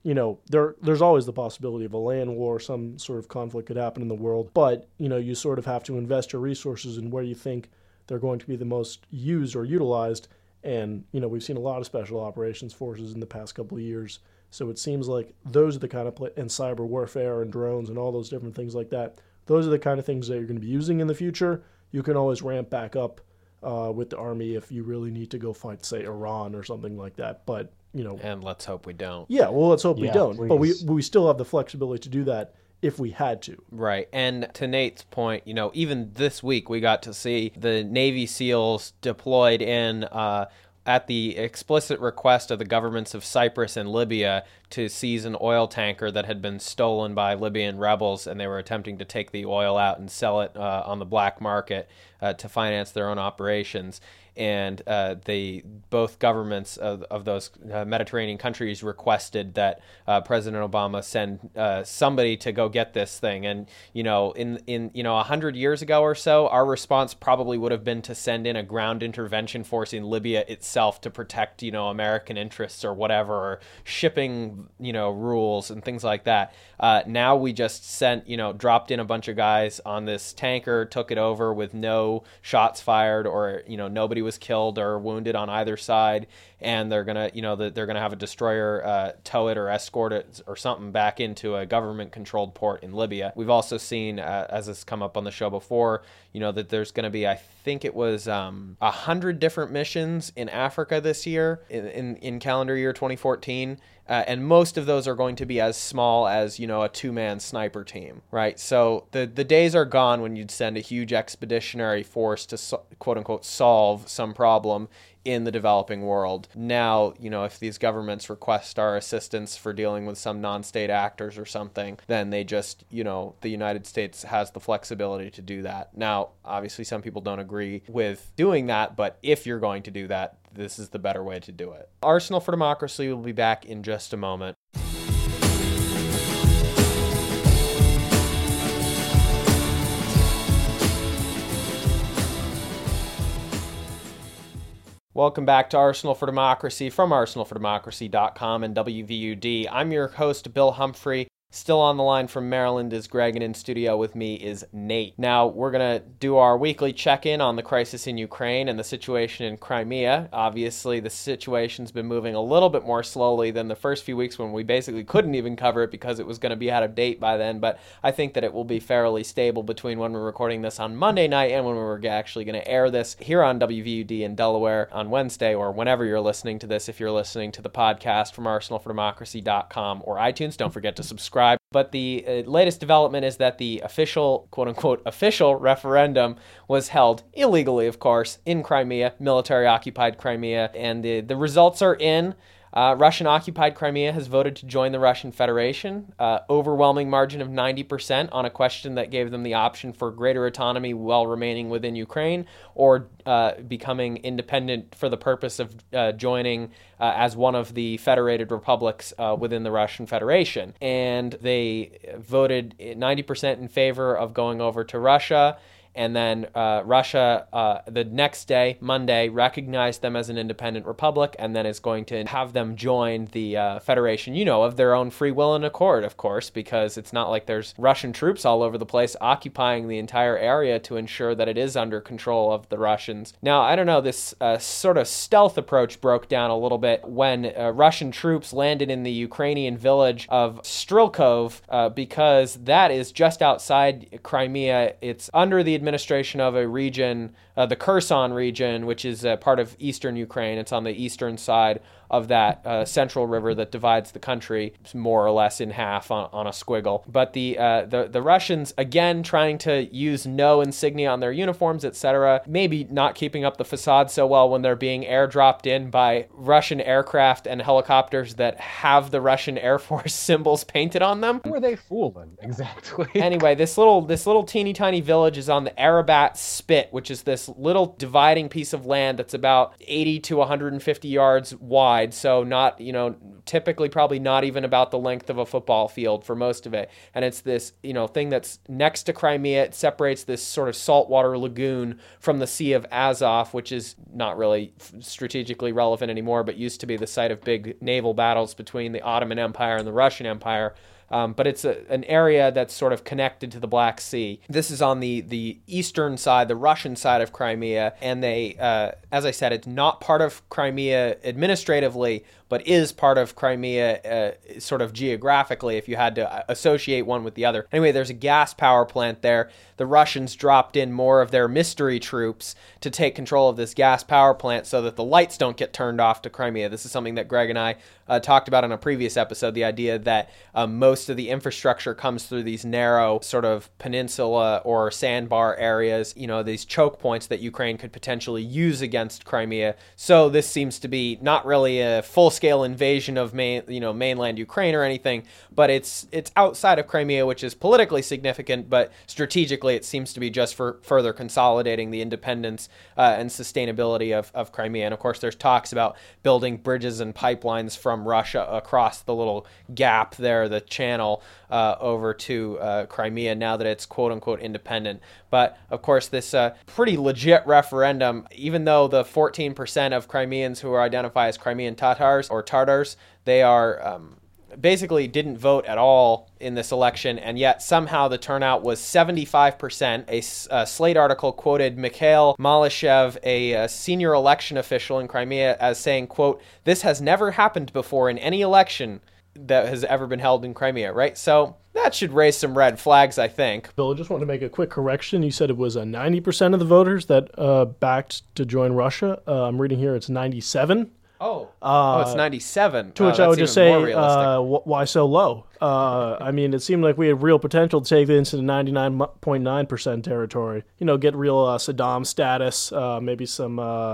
There's always the possibility of a land war, some sort of conflict could happen in the world, but, you sort of have to invest your resources in where you think they're going to be the most used or utilized. And, we've seen a lot of special operations forces in the past couple of years. So it seems like those are the kind of and cyber warfare and drones and all those different things like that. Those are the kind of things that you're going to be using in the future. You can always ramp back up with the Army if you really need to go fight, say, Iran or something like that. But, And let's hope we don't. Yeah, well, let's hope we don't. Please. But we still have the flexibility to do that if we had to. Right. And to Nate's point, even this week we got to see the Navy SEALs deployed in at the explicit request of the governments of Cyprus and Libya to seize an oil tanker that had been stolen by Libyan rebels, and they were attempting to take the oil out and sell it on the black market to finance their own operations. And both governments of those Mediterranean countries requested that President Obama send somebody to go get this thing. And in 100 years ago or so, our response probably would have been to send in a ground intervention force in Libya itself to protect American interests or whatever, or shipping rules and things like that. Now we just dropped in a bunch of guys on this tanker, took it over with no shots fired, or nobody was killed or wounded on either side, and they're gonna have a destroyer tow it or escort it or something back into a government-controlled port in Libya. We've also seen, as has come up on the show before, that there's going to be, I think it was 100 different missions in Africa this year in calendar year 2014. And most of those are going to be as small as, a 2-man sniper team, right? So the days are gone when you'd send a huge expeditionary force to, quote unquote, solve some problem in the developing world. Now, if these governments request our assistance for dealing with some non-state actors or something, then they just, the United States has the flexibility to do that. Now, obviously, some people don't agree with doing that, but if you're going to do that, this is the better way to do it. Arsenal for Democracy will be back in just a moment. Welcome back to Arsenal for Democracy from arsenalfordemocracy.com and WVUD. I'm your host, Bill Humphrey. Still on the line from Maryland is Greg, and in studio with me is Nate. Now, we're going to do our weekly check-in on the crisis in Ukraine and the situation in Crimea. Obviously, the situation's been moving a little bit more slowly than the first few weeks when we basically couldn't even cover it because it was going to be out of date by then, but I think that it will be fairly stable between when we're recording this on Monday night and when we're actually going to air this here on WVUD in Delaware on Wednesday, or whenever you're listening to this. If you're listening to the podcast from arsenalfordemocracy.com or iTunes, don't forget to subscribe. But the latest development is that the official, quote-unquote, official referendum was held, illegally of course, in Crimea, military-occupied Crimea, and the results are in. Russian-occupied Crimea has voted to join the Russian Federation, overwhelming margin of 90% on a question that gave them the option for greater autonomy while remaining within Ukraine, or becoming independent for the purpose of joining as one of the federated republics within the Russian Federation. And they voted 90% in favor of going over to Russia. And then Russia, the next day, Monday, recognized them as an independent republic, and then is going to have them join the federation, of their own free will and accord, of course, because it's not like there's Russian troops all over the place occupying the entire area to ensure that it is under control of the Russians. Now, I don't know, this sort of stealth approach broke down a little bit when Russian troops landed in the Ukrainian village of Strelkov, because that is just outside Crimea. It's under the administration of a region, the Kherson region, which is part of eastern Ukraine. It's on the eastern side of that central river that divides the country more or less in half on a squiggle. But the Russians, again, trying to use no insignia on their uniforms, etc., maybe not keeping up the facade so well when they're being airdropped in by Russian aircraft and helicopters that have the Russian Air Force symbols painted on them. Who are they fooling, exactly? Anyway, this little teeny tiny village is on the Arabat Spit, which is this little dividing piece of land that's about 80 to 150 yards wide. So not, typically probably not even about the length of a football field for most of it. And it's this, thing that's next to Crimea. It separates this sort of saltwater lagoon from the Sea of Azov, which is not really strategically relevant anymore, but used to be the site of big naval battles between the Ottoman Empire and the Russian Empire. But it's an area that's sort of connected to the Black Sea. This is on the eastern side, the Russian side of Crimea, and they, as I said, it's not part of Crimea administratively, but is part of Crimea sort of geographically if you had to associate one with the other. Anyway, there's a gas power plant there. The Russians dropped in more of their mystery troops to take control of this gas power plant so that the lights don't get turned off to Crimea. This is something that Greg and I talked about in a previous episode, the idea that most of the infrastructure comes through these narrow sort of peninsula or sandbar areas, these choke points that Ukraine could potentially use against Crimea. So this seems to be not really a full-scale full-scale invasion of mainland Ukraine or anything, but it's outside of Crimea, which is politically significant, but strategically it seems to be just for further consolidating the independence and sustainability of Crimea. And of course, there's talks about building bridges and pipelines from Russia across the little gap there, the channel, over to Crimea now that it's quote-unquote independent. But of course, this pretty legit referendum, even though the 14% of Crimeans who identify as Crimean Tatars or Tartars, they are basically didn't vote at all in this election, and yet somehow the turnout was 75%. A Slate article quoted Mikhail Malyshev, a senior election official in Crimea, as saying, quote, "This has never happened before in any election that has ever been held in Crimea," right? So that should raise some red flags, I think. Bill, I just want to make a quick correction. You said it was 90% of the voters that backed to join Russia. I'm reading here it's 97. It's 97. To which I would just say, why so low? I mean, it seemed like we had real potential to take this into the 99.9% territory. Get real Saddam status, maybe some,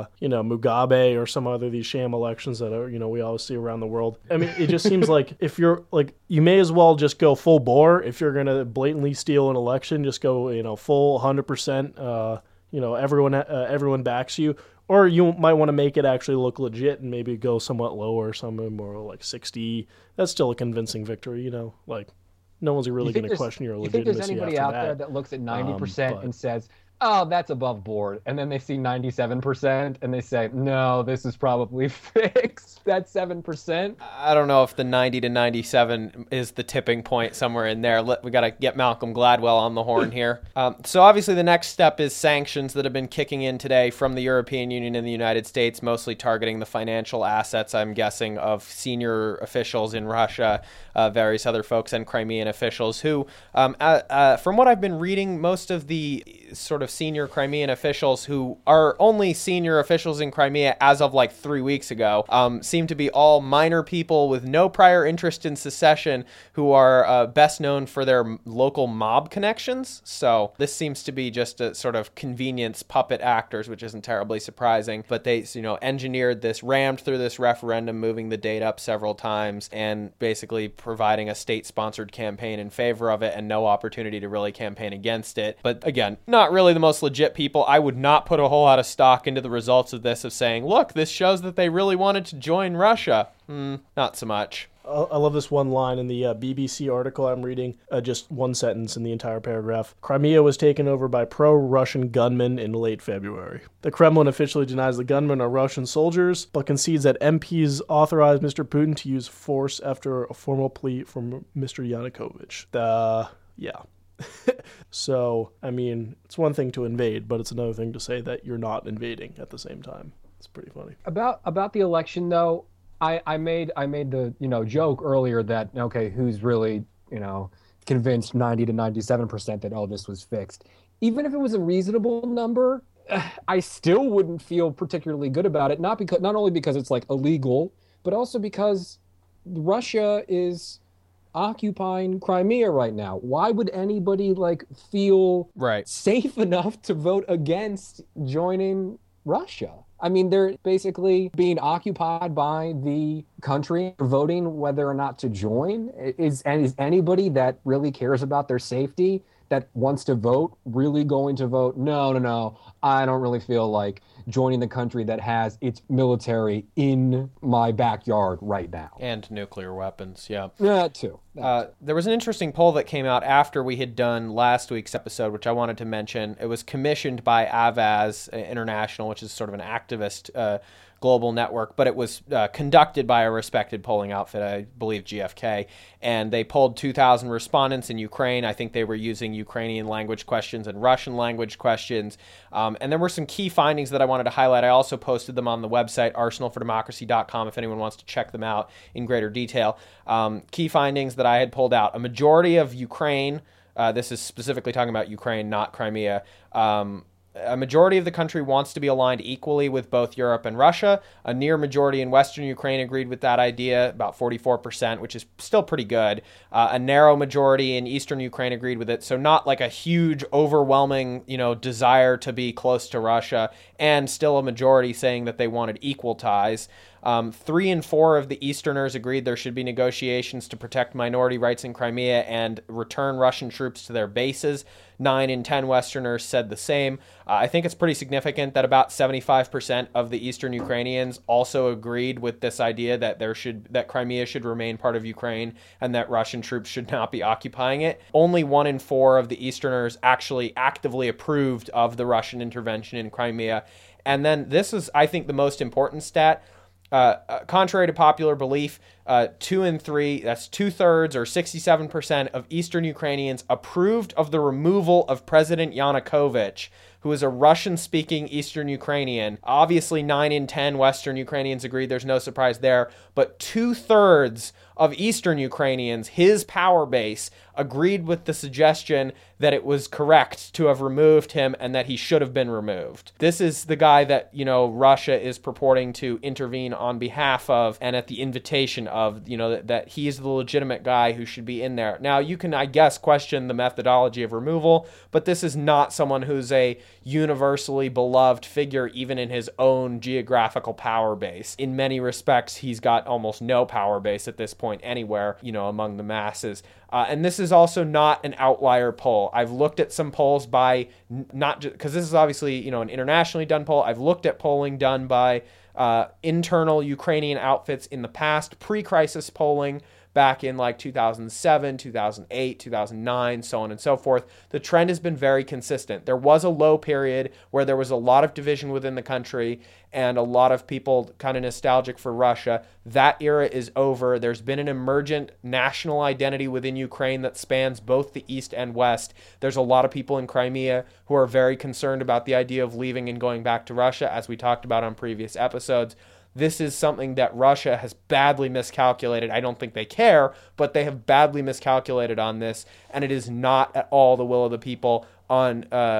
Mugabe or some other of these sham elections that are, we always see around the world. I mean, it just seems like if you're you may as well just go full bore. If you're going to blatantly steal an election, just go, full 100%. Everyone backs you. Or you might want to make it actually look legit and maybe go somewhat lower, somewhere more like 60. That's still a convincing victory, No one's really going to question your legitimacy. You think there's anybody out there that looks at 90% and says, "Oh, that's above board," and then they see 97% and they say, "No, this is probably fixed. That's 7%." I don't know if the 90 to 97 is the tipping point somewhere in there. We got to get Malcolm Gladwell on the horn here. So obviously the next step is sanctions that have been kicking in today from the European Union and the United States, mostly targeting the financial assets, I'm guessing, of senior officials in Russia, various other folks, and Crimean officials who, from what I've been reading, most of the sort of senior Crimean officials who are only senior officials in Crimea as of 3 weeks ago seem to be all minor people with no prior interest in secession who are best known for their local mob connections. So this seems to be just a sort of convenience puppet actors, which isn't terribly surprising. But they, engineered this, rammed through this referendum, moving the date up several times, and basically providing a state-sponsored campaign in favor of it and no opportunity to really campaign against it. But again, not really the most legit people. I would not put a whole lot of stock into the results of this, of saying, look, this shows that they really wanted to join Russia. Not so much. I love this one line in the BBC article I'm reading, just one sentence in the entire paragraph. Crimea was taken over by pro-Russian gunmen in late February. The Kremlin officially denies the gunmen are Russian soldiers, but concedes that MPs authorized Mr. Putin to use force after a formal plea from Mr. Yanukovych. Yeah. So, I mean, it's one thing to invade, but it's another thing to say that you're not invading at the same time. It's pretty funny. About the election, though, I made the joke earlier that, okay, who's really convinced 90 to 97% that this was fixed. Even if it was a reasonable number, I still wouldn't feel particularly good about it. Not only because it's illegal, but also because Russia is occupying Crimea right now. Why would anybody feel safe enough to vote against joining Russia? I mean, they're basically being occupied by the country, voting whether or not to join. Is anybody that really cares about their safety, that wants to vote, really going to vote? No. I don't really feel like joining the country that has its military in my backyard right now. And nuclear weapons, yeah. That too. There was an interesting poll that came out after we had done last week's episode, which I wanted to mention. It was commissioned by Avaz International, which is sort of an activist global network, but it was conducted by a respected polling outfit, I believe GfK, and they polled 2,000 respondents in Ukraine. I think they were using Ukrainian language questions and Russian language questions, and there were some key findings that I wanted to highlight. I also posted them on the website, arsenalfordemocracy.com, if anyone wants to check them out in greater detail. Key findings that I had pulled out: a majority of Ukraine, this is specifically talking about Ukraine, not Crimea, a majority of the country wants to be aligned equally with both Europe and Russia. A near majority in Western Ukraine agreed with that idea, about 44%, which is still pretty good. A narrow majority in Eastern Ukraine agreed with it, so not a huge, overwhelming, desire to be close to Russia, and still a majority saying that they wanted equal ties. 3 and 4 of the Easterners agreed there should be negotiations to protect minority rights in Crimea and return Russian troops to their bases. 9 in 10 Westerners said the same. I think it's pretty significant that about 75% of the Eastern Ukrainians also agreed with this idea that that Crimea should remain part of Ukraine and that Russian troops should not be occupying it. Only 1 in 4 of the Easterners actually actively approved of the Russian intervention in Crimea. And then this is, I think, the most important stat. Contrary to popular belief, 2 in 3, that's 2/3 or 67% of Eastern Ukrainians approved of the removal of President Yanukovych, who is a Russian-speaking Eastern Ukrainian. Obviously, 9 in 10 Western Ukrainians agreed. There's no surprise there. But 2/3 of Eastern Ukrainians, his power base, agreed with the suggestion that it was correct to have removed him and that he should have been removed. This is the guy that, Russia is purporting to intervene on behalf of and at the invitation of, that he is the legitimate guy who should be in there. Now, you can, I guess, question the methodology of removal, but this is not someone who's a universally beloved figure, even in his own geographical power base. In many respects, he's got almost no power base at this point anywhere, among the masses. And this is also not an outlier poll. I've looked at some polls by, not just because this is obviously, an internationally done poll. I've looked at polling done by internal Ukrainian outfits in the past, pre-crisis polling back in like 2007, 2008, 2009, so on and so forth. The trend has been very consistent. There was a low period where there was a lot of division within the country and a lot of people kind of nostalgic for Russia. That era is over. There's been an emergent national identity within Ukraine that spans both the East and West. There's a lot of people in Crimea who are very concerned about the idea of leaving and going back to Russia, as we talked about on previous episodes. This is something that Russia has badly miscalculated. I don't think they care, but they have badly miscalculated on this, and it is not at all the will of the people on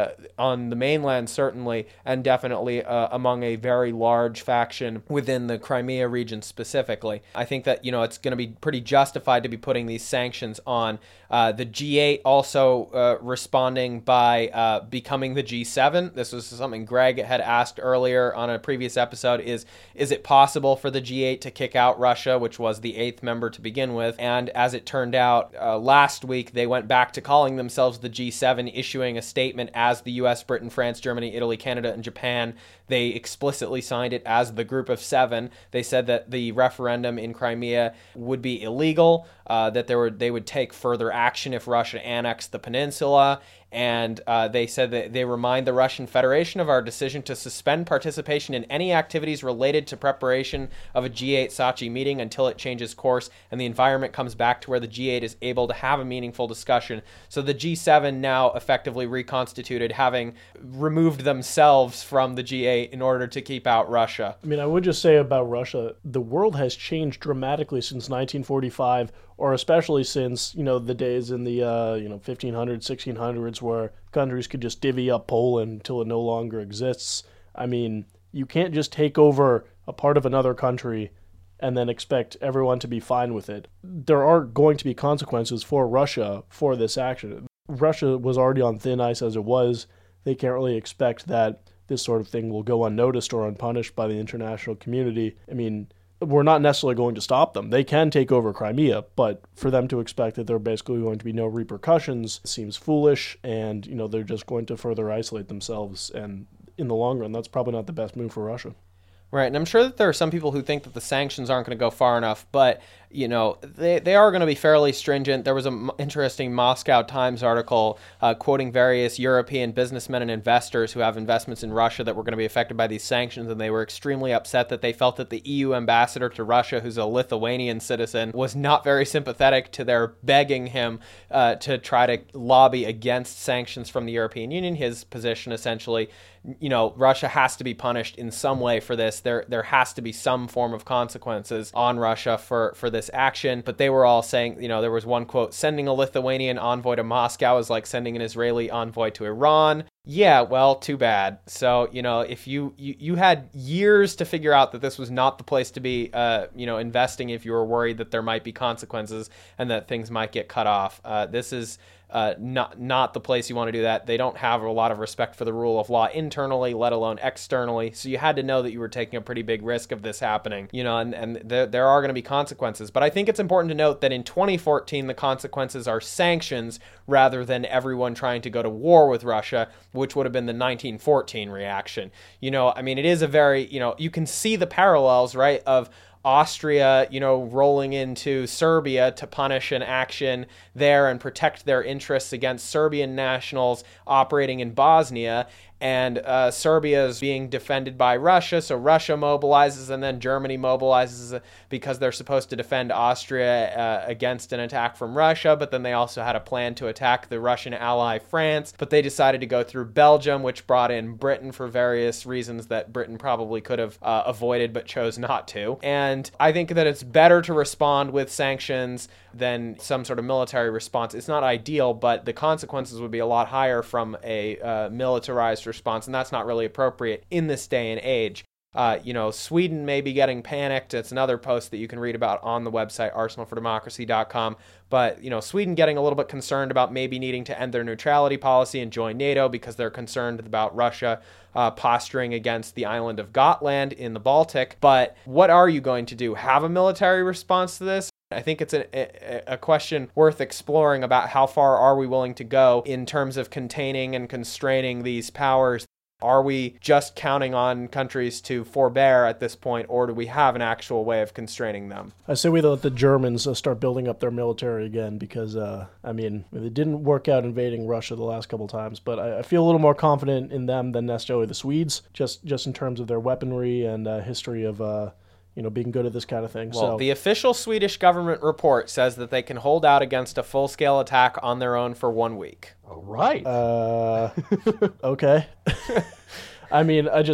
the mainland, certainly, and definitely among a very large faction within the Crimea region specifically. I think that, it's going to be pretty justified to be putting these sanctions on. The G8 also responding by becoming the G7. This was something Greg had asked earlier on a previous episode. Is it possible for the G8 to kick out Russia, which was the 8th member to begin with? And as it turned out, last week they went back to calling themselves the G7, issuing a statement as the US, Britain, France, Germany, Italy, Canada, and Japan. They explicitly signed it as the Group of Seven. They said that the referendum in Crimea would be illegal, that they would take further action if Russia annexed the peninsula, and they said that they remind the Russian Federation of our decision to suspend participation in any activities related to preparation of a G8 Sochi meeting until it changes course and the environment comes back to where the G8 is able to have a meaningful discussion. So the G7 now effectively reconstituted, having removed themselves from the G8 in order to keep out Russia. I mean, I would just say about Russia, the world has changed dramatically since 1945, or especially since, the days in the, 1500s, 1600s, where countries could just divvy up Poland until it no longer exists. I mean, you can't just take over a part of another country and then expect everyone to be fine with it. There are going to be consequences for Russia for this action. Russia was already on thin ice as it was. They can't really expect that this sort of thing will go unnoticed or unpunished by the international community. I mean, we're not necessarily going to stop them. They can take over Crimea, but for them to expect that there are basically going to be no repercussions seems foolish, and, they're just going to further isolate themselves, and in the long run, that's probably not the best move for Russia. Right, and I'm sure that there are some people who think that the sanctions aren't going to go far enough, but, they are going to be fairly stringent. There was an interesting Moscow Times article quoting various European businessmen and investors who have investments in Russia that were going to be affected by these sanctions, and they were extremely upset that they felt that the EU ambassador to Russia, who's a Lithuanian citizen, was not very sympathetic to their begging him to try to lobby against sanctions from the European Union. His position, essentially, Russia has to be punished in some way for this. There has to be some form of consequences on Russia for this action. But they were all saying, there was one quote, sending a Lithuanian envoy to Moscow is like sending an Israeli envoy to Iran. Yeah, well, too bad. So, if you had years to figure out that this was not the place to be, investing if you were worried that there might be consequences and that things might get cut off. This is not the place you want to do that. They don't have a lot of respect for the rule of law internally, let alone externally. So you had to know that you were taking a pretty big risk of this happening, and there are going to be consequences. But I think it's important to note that in 2014, the consequences are sanctions rather than everyone trying to go to war with Russia, which would have been the 1914 reaction. It is a very, you can see the parallels, right, of Austria, rolling into Serbia to punish an action there and protect their interests against Serbian nationals operating in Bosnia. And Serbia is being defended by Russia, so Russia mobilizes, and then Germany mobilizes because they're supposed to defend Austria against an attack from Russia, but then they also had a plan to attack the Russian ally France, but they decided to go through Belgium, which brought in Britain for various reasons that Britain probably could have avoided but chose not to. And I think that it's better to respond with sanctions than some sort of military response. It's not ideal, but the consequences would be a lot higher from a militarized response, and that's not really appropriate in this day and age. Sweden may be getting panicked. It's another post that you can read about on the website, arsenalfordemocracy.com. But, Sweden getting a little bit concerned about maybe needing to end their neutrality policy and join NATO because they're concerned about Russia posturing against the island of Gotland in the Baltic. But what are you going to do? Have a military response to this? I think it's a question worth exploring about how far are we willing to go in terms of containing and constraining these powers. Are we just counting on countries to forbear at this point, or do we have an actual way of constraining them? I say we let the Germans start building up their military again because, it didn't work out invading Russia the last couple times, but I feel a little more confident in them than necessarily the Swedes, just in terms of their weaponry and history of being good at this kind of thing. Well, the official Swedish government report says that they can hold out against a full-scale attack on their own for 1 week. All right. Okay. I'm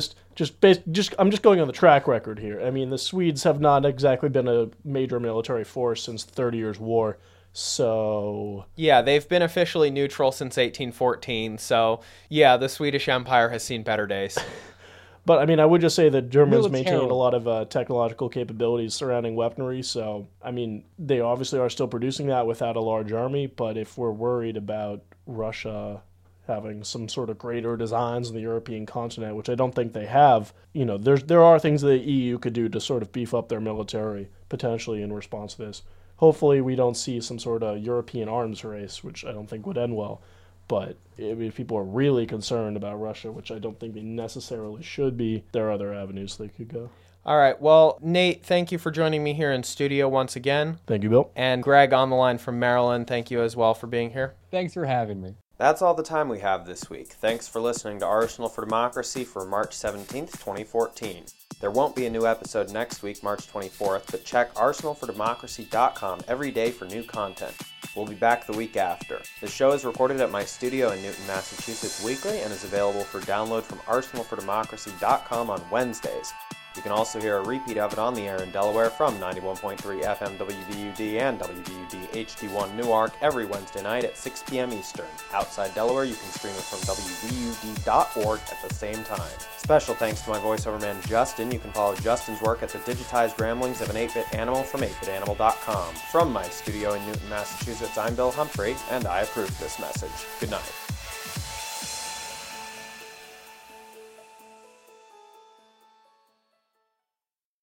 just going on the track record here. The Swedes have not exactly been a major military force since the 30 Years' War. So... Yeah, they've been officially neutral since 1814. So, yeah, the Swedish Empire has seen better days. But, I would just say that Germans maintain a lot of technological capabilities surrounding weaponry, so, they obviously are still producing that without a large army, but if we're worried about Russia having some sort of greater designs on the European continent, which I don't think they have, there are things the EU could do to sort of beef up their military, potentially in response to this. Hopefully we don't see some sort of European arms race, which I don't think would end well. But if people are really concerned about Russia, which I don't think they necessarily should be, there are other avenues they could go. All right. Well, Nate, thank you for joining me here in studio once again. Thank you, Bill. And Greg on the line from Maryland, thank you as well for being here. Thanks for having me. That's all the time we have this week. Thanks for listening to Arsenal for Democracy for March 17th, 2014. There won't be a new episode next week, March 24th, but check arsenalfordemocracy.com every day for new content. We'll be back the week after. The show is recorded at my studio in Newton, Massachusetts weekly and is available for download from arsenalfordemocracy.com on Wednesdays. You can also hear a repeat of it on the air in Delaware from 91.3 FM WVUD and WVUD HD1 Newark every Wednesday night at 6 p.m. Eastern. Outside Delaware, you can stream it from WVUD.org at the same time. Special thanks to my voiceover man Justin. You can follow Justin's work at the digitized ramblings of an 8-bit animal from 8bitanimal.com. From my studio in Newton, Massachusetts, I'm Bill Humphrey, and I approve this message. Good night.